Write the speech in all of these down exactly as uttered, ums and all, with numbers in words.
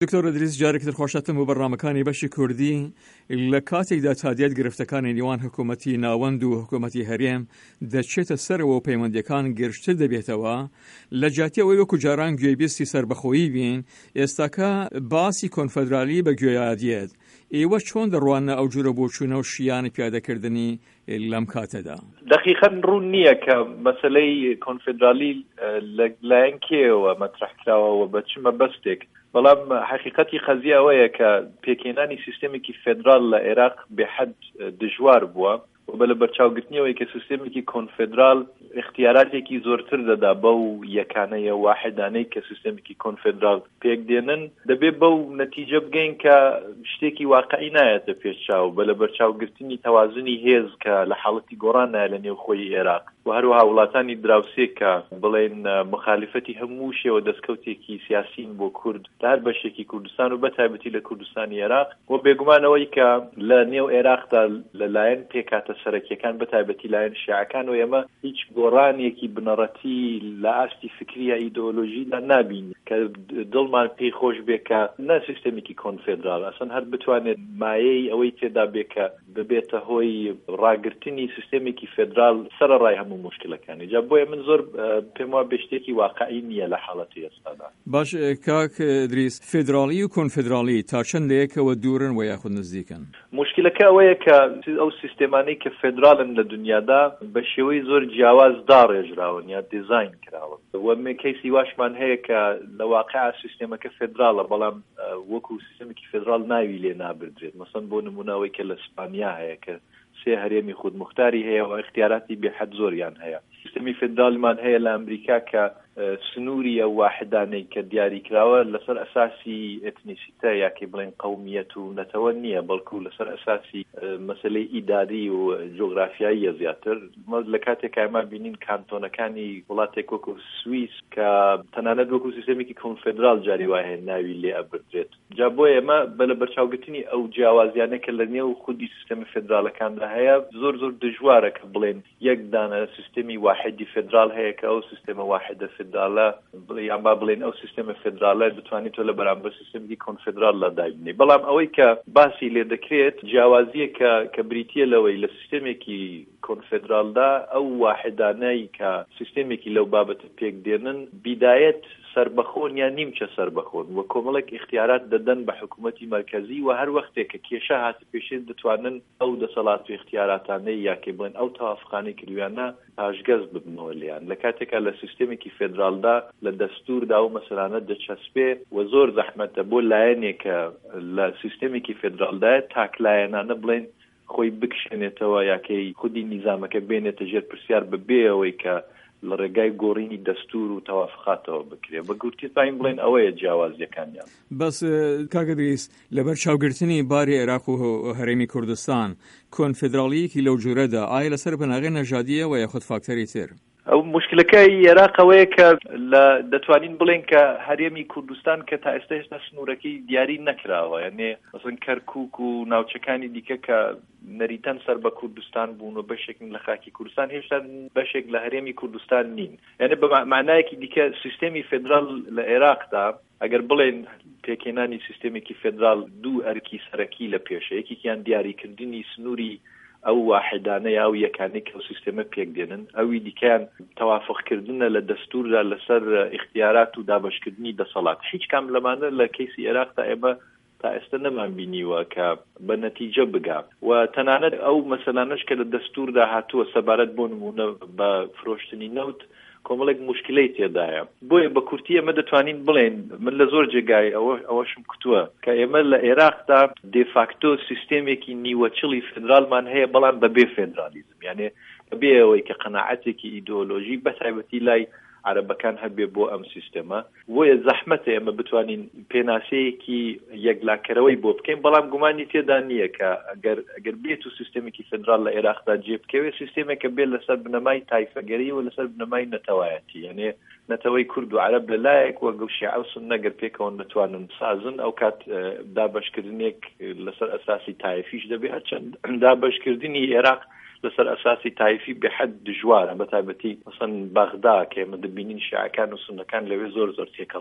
دکتۆر ئەدریس جارێکتر خۆشەتم و بەڕامەکانی بەشی کوردی لە کاتێکدا تادیات گرفتەکانی نێوان حکوومەتی ناوەند و حکوومەتی هەرێم دەچێتە سەرەوە و پەیوەندیەکان گرشتر دەبێتەوە لە جاتیەوەی وەکو جاران گوێبیستی سربەخۆیی بین ئێستاکە باسی کۆنفەدرالی بە گوێیادیێت ئێوە چۆن دەڕوانە ئەو جورە بۆچوونە و شیانی پیادەکردنی لەم کاتەدا؟ دقیقاً ڕوون نییە کە مەسەلەی کۆنفەدرالی لەلایەن کێوە مەطرح کراوەوە بە چ مەبەستێک، بەڵام حقیقەتی قەزیە ئەوەیە کە پێکهێنانی سیستێمێکی فێدرال لە عێراق بێحەد دژوار بووە و بە لە بەرچاوگرتنیەوەی کە سیستێمێکی کۆنفێدرال اختیاراتێکی زۆرتر دەدا بەو یەکانەیە واحدانەی کە سیستێمێکی کۆنفێدرال پێک دێنن، دەبێت بەو نەتیجە بگەین کە شتێکی واقعی نایەتە پێشچاو بە لە بەرچاوگرتنی تەوازنی هێز کە لە حاڵەتی گۆڕان نایە لە نێو خۆی عێراق و هەروەها وڵاتانی دراوسێ کە بڵێن مخالفەتی هەموو شێوە دەستکەوتێکی سیاسین بۆ کورد هەر بەشێکی کوردستان و بەتایبەتی لە کوردستانی عێراق و بێگومانەوەی کە لە نێو عێراقدا لەلایەن پێکاتە سەرەکیەکان بەتایبەتی لایەن شیعەکان و ئێمە هیچ گۆڕانێکی بنەڕەتی لە ئاستی فکریە ئیدۆلۆژیدا نابین کە دڵمان پێی خۆش بێ کە نە سیستێمێکی کۆنفێدرال ئەسەن هەر بتوانێت مایەی ئەوەی تێدا بێ کە ببێتە هۆی ڕاگررتنی سیستێمێکی فێدرال سەرەڕای هەموو مشکلەکانی. جا بۆیە من زۆر پێم وایە بێشتێکی واقعی نییە لە حاڵەتی ئێستادا. باش کاک ئەدریس، فێدرالی و کۆنفێدرالی تا چەندەیەکەوە دوورن و یاخود نزدیکن؟ مشکلەکە ئەوەیە کە ئەو سیستێمانەی کە فێدرالن لە دنیادا بە شێوەی زۆر جیاواز داڕێژراون یا دیزاین کراون و کەیسی واشمان هەیە کە لە واقعا سیستێمەکە فێدراڵە بەڵام وەکو سیستێمێکی فێدرال ناوی لێ نابردرێت. مەسەن بۆ نمونەوەی کە لە ئیسپانیا هەیە کە سێ هەرێمی خودمختاری هەیە و اختیاراتی بێحەد زۆریان هەیە. سیستەمی فێدرالمان هەیە لە ئەمریکا کە سنووری ئەو واحدانەی کە دیاری کراوە لەسەر ئەساسی ئێتنیسیتە یاکێ بڵێن قەومیەت و نەتەوە نییە، بەڵکو لەسەر ئەساسی مەسەلەی ئیداری و جۆگرافیاییە زیاتر. لە کاتێک ئێمە بینین کانتۆنەکانی وڵاتێک وەکو سوئیس کە تەنانەت وەکو سیستێمێکی کۆنفێدرال جاری وایە هەیە ناوی لێ ئەبردرێت. جا بۆیە ئێمە بە لە بەرچاوگرتنی ئەو جیاوازیانە کە لە نێو خودی سیستەمی فێدرالەکاندا هەیە زۆر زۆر دژوارە کە بڵێن یەک دانە سیستەمی واحدی فێدرال هەیە کە ئەو سیستەمە واحدە فێدراڵە یان با بڵێن ئەو سیستەمە فێدراڵە بتوانێت تۆ لە بەرامبەر سیستەمێکی کۆنفێدرال لە دابنێ. بەڵام ئەوەی کە باسی لێ دەکرێت جیاوازیە کە کە بریتیە لەوەی لە سیستەمێکی کۆنفێدرالدا ئەو واحدانەی کە سیستەمێکی لەو بابەتە پێک دێنن بیدایەت سربەخۆن یا نیمچە سربەخۆن و کۆمەڵێک اختیارات دەدەن بە حکوومەتی مرکزی و هەر وەختێک کە کێشە هاتی پێشێت دەتوانن ئەو دەسەڵات و اختیاراتانەی یاکێ بڵێن ئەو تەوافقانەی کردویانە پاشگەز ببنەوە لیان. لە کاتێکە لە سیستێمێکی فێدرالدا لە دەستوردا و مەسەلانە دەچەسپێ و زۆر زەحمەتە بۆ لایەنێکە لە سیستێمێکی فێدرالدایە تاک لایەنانە بڵێن خۆی بکشێنێتەوە یاکەی خودی نیزامەکە بێنێتە ژێر پرسیار بەبێەوەی کە لە ڕێگای گۆڕینی دەستور و تەوافقاتەوە بکرێ. بە گورتی پاین بڵێن ئەوەیە جیاوازیەکانیان. بەس کاک ئەدریس، لەبەر چاوگرتنی باری عێراق و هەرێمی کوردستان کۆنفێدراڵیەکی لەو جوورەدا ئایا لەسەر بناغی نەژادیەوە یاخود فاکتەری تر؟ ئەو مشکلەکەی عێراقەوەیە کە لە دەتوانین بڵێن کە هەرێمی کوردستان کە تا ئێستا هێشتا سنوورەکەی دیاری نەکراوە، یعنی مەسەن کەرکووک و ناوچەکانی دیکە کە نەریتەن سەر بە کوردستان بوون و بەشێک لە خاکی کوردستان هێشتا بەشێک لە هەرێمی کوردستان نین. یعنی بە معنایەکی دیکە سیستێمی فێدرال لە عێراقدا ئەگەر بڵێن پێکهێنانی سیستێمێکی فێدرال دوو ئەرکی سەرەکی لە پێشە، یەکێکیان دیاریکردنی سنووری ئەو واحدانەیە ئەو یەکانەی کە ئەو سیستێمە پێک دێنن، ئەوی دیکەیان تەوافقکردنە لە دەستوردا لەسەر اختیارات و دابەشکردنی دەسەڵات. هیچ کام لەمانە لە کەیسی عێراقدا ئێمە تا ئێستا نەمان بینیوە کە بە نەتیجە بگا و تەنانەت ئەو مەسەلانەش کە لە دەستوردا هاتووە سەبارەت بۆ نمونە بە فرۆشتنی نەوت کۆمەڵێک مشکلەی تێدایە. بۆیە بە کورتی ئێمە دەتوانین بڵێن من لە زۆر جێگای ئەوە ئەوەشم کتووە کە ئێمە لە عێراقدا دێفاکتۆ سیستێمێکی نیوەچڵی فێدرالمان هەیە بەڵام بەبێ فێدرالیزم، یعنی بەبێ ئەوەی کە قەناعەتێکی ئیدۆلۆژی بەتایبەتی لای عربەکان هەبێ بۆ ئەم سیستەمە. وەیە زەحمەتە ئێمە بتوانین پێناسەیەکی یەکلاکەرەوەی بۆ بکەین، بەڵام گومانی تێدا نییە کە ئەگەر ئەگەر بێت و سیستێمێکی فێدرال لە عێراقدا جێبکەوێت سیستێمێکە بێت لەسەر بنەمای تایفەگەری و لەسەر بنەمای نەتەوایەتی، یعنی نەتەوەی کورد و عەرەب لەلایەک وەگەڵ شیعە و سوننە گەر پێکەوە نەتوانن سازن ئەو کات دابەشکردنێک لەسەر ئەساسی تایفیش دەبێت. هەرچەند دابەشکردنی عێراق لەسەر ئەساسی تایفی بێحەد دژوارە، بەتایبەتی مەسەن بەغدا کە ئێمە دەبینین شیعەکان و سوننەکان لەوێ زۆر زۆر تێکەڵاون.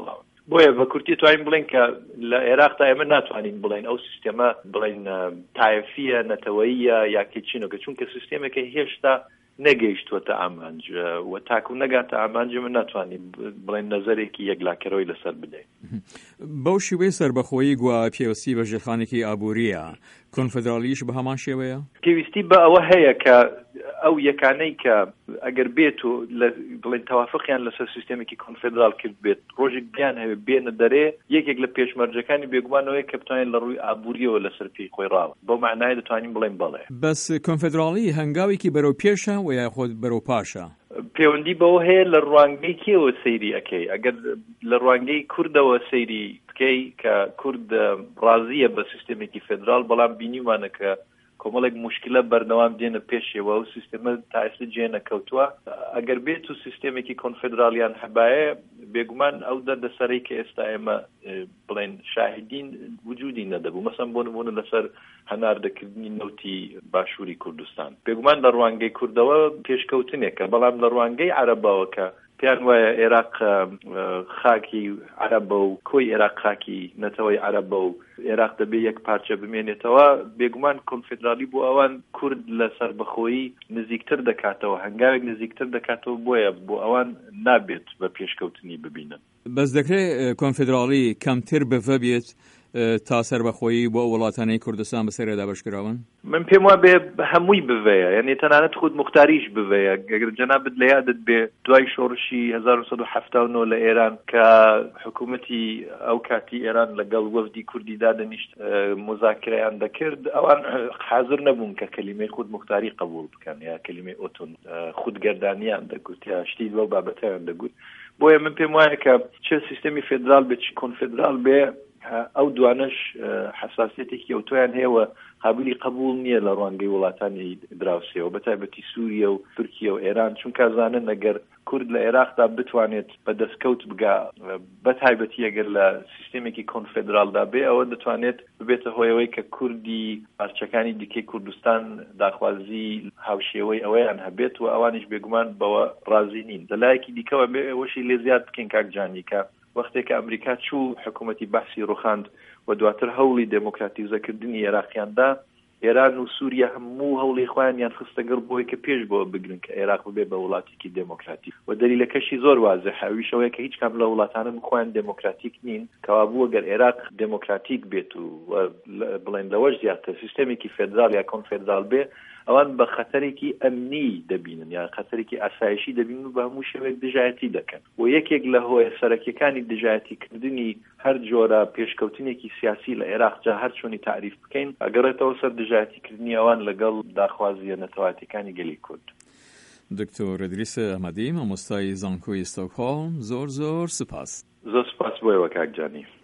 بۆیە بە کورتی توانین بڵێن کە لە عێراقدا ئێمە ناتوانین بڵێن ئەو سیستێمە بڵێن تایفیە نەتەوەییە یاکێچینەوە چونکە سیستێمێکە هێشتا نەگەیشتووەتە ئامانج و تاکو نەگاتە ئامانج من ناتوانین بڵێن نەزەرێکی یەکلاکەرەوەی لەسەر بدەین. بەو شێوەی سربەخۆیی گوا پێویستی بە ژێرخانێکی ئابووریە کۆنفدرالیش بە هەمان شێوەیە؟ پێویستی بە ئەوە هەیە کە ئەو یەکانەی کە ئەگەر بێت و بڵێن تەوافقیان لەسەر سیستێمێکی کۆنفدرال کرد بێت ڕۆژێک بیان هەیە بێنە دەرێ یەکێک لە پێشمەرجەکانی بێگومانەوەی کە بتوانین لە ڕووی ئابووریەوە لەسەر پێی خۆی ڕاوە بەو معنای دەتوانین بڵێن بەڵێ. بەس کۆنفدرالی هەنگاوێکی بەرەو پێشە و یا خۆت بەرەو پاشە؟ پەیوەندی بەوە هەیە لە ڕوانگەی کێوە سەیری ئەەکەی ئەگەر لە ڕوانگەی کوردەوە سەیری بکەی کە کورد ڕازیە بە سیستێمێکی فێدرال بەڵام بینیمانە کە کۆمەڵێک مشکلە بەردەوام دێنە پێشەوە و سیستێمە تا ئێستا جێ نەکەوتووە ئەگەر بێت و سیستێمێکی کۆنفدرالیان هەبایە بێگومان ئەو دەردەسەرەی کە ئێستا ئێمە بڵێن شاهدین وجودی نەدەبوو مەسەن بۆ نمونە لەسەر هەناردەکردنی نەوتی باشووری کوردستان بێگومان لە ڕوانگەی کوردەوە پێشکەوتنێکە بەڵام لە ڕوانگەی عەرەبەوە کە پیان وایە عێراق خاکی عەرەبە و کۆی عێراق خاکی نەتەوەی عەرەبە و عێراق دەبێ یەک پارچە بمێنێتەوە بێگومان کۆنفدرالی بۆ ئەوان کورد لە سربەخۆیی نزیکتر دەکاتەوە هەنگاوێک نزیکتر دەکاتەوە بۆیە بۆ ئەوان نابێت بە پێشکەوتنی ببینن. بەس دەکرێت کۆنفدرالی کەمتر بەڤە بێت تا سربەخۆیی بۆ وڵاتانەی کوردستان بەسەرێدا بەشکراون؟ من پێم وایە بێ هەمووی بڤەیە یعنی تەنانەت خود مختاریش بڤەیە گەگەر جەنابەت لە یادت بێ دوای شۆڕشی هەزار و سەد و هەفتاد و نۆ لە ئێران کە حکوومەتی ئەو کاتی ئێران لەگەڵ وەفدی کوردی دادەنیشت مذاکرەیان دەکرد ئەوان حاضر نەبوون کە کەلیمەی خود مختاری قبول بکەن یا کەلیمەی ئۆتۆن خودگەردانیان دەگوت یا شتی بەو بابەتیان دەگوت بۆیە من پێم وایە کە چه سیستەمی فێدرال بێت چ کۆنفدرال بێ ئەو دوانش حساسیتێکی ئەوتۆیان هەیە قابلی قبول نییە لە ڕوانگەی وڵاتانی دراوسێەوە بەتایبەتی سووریا و تورکیا و ئێران چونکە زانن ئەگەر کورد لە عێراقدا بتوانێت بە دەستکەوت بگا بەتایبەتی ئەگەر لە سیستێمێکی کۆنفدرالدا بێ ئەوە دەتوانێت ببێتە هۆیەوەی کە کوردی پارچەکانی دیکەی کوردستان داخوازی هاوشێوەی ئەوەیان هەبێت و ئەوانیش بێگومان بەوە ڕازی نین لەلایەکی دیکەوە بێ ئەوەشی لێ زیاد بکەین کاکجانیکە وەختێک کە ئەمریکا چوو حکوومەتی بەحسی ڕوخاند و دواتر هەوڵی دموکراتیزەکردنی عێراقیاندا ئێران و سووریا هەموو هەوڵی خۆیانیان خستەگەڕ بۆی کە پێش بۆ بگرن کە عێراق ببێ بە وڵاتێکی دموکراتیک و دەلیلەکەشی زۆر وازە حاویشەوەی کە هیچ کام لە وڵاتانە بخۆیان دموکراتیک نین کەوا بووە گەر عێراق دموکراتیک بێت و بڵێن لەوەش زیاتر سیستێمێکی فێدرال یا کۆنفێدرال بێ ئەوان بە خەتەرێکی ئەمنی دەبینن یا خەتەرێکی ئاسایشی دەبینن و بە هەموو شێوەیەک دژایەتی دەکەن و یەکێک لە هۆیە سەرەکیەکانی دژایەتیکردنی هەر جۆرە پێشکەوتنێکی سیاسی لە عێراق جا هەر چۆنی تعریف بکەین ئەگەڕێتەوە سەر دژایەتیکردنی ئەوان لەگەڵ داخوازیە نەتەوایەتیەکانی گەلی کورد. دکتۆر ئیدریس ئەحمەدی مامۆستای زانکۆی ستۆکهۆڵم زۆر زۆر سپاس. زۆر سپاس بۆیەوە کاکجانی.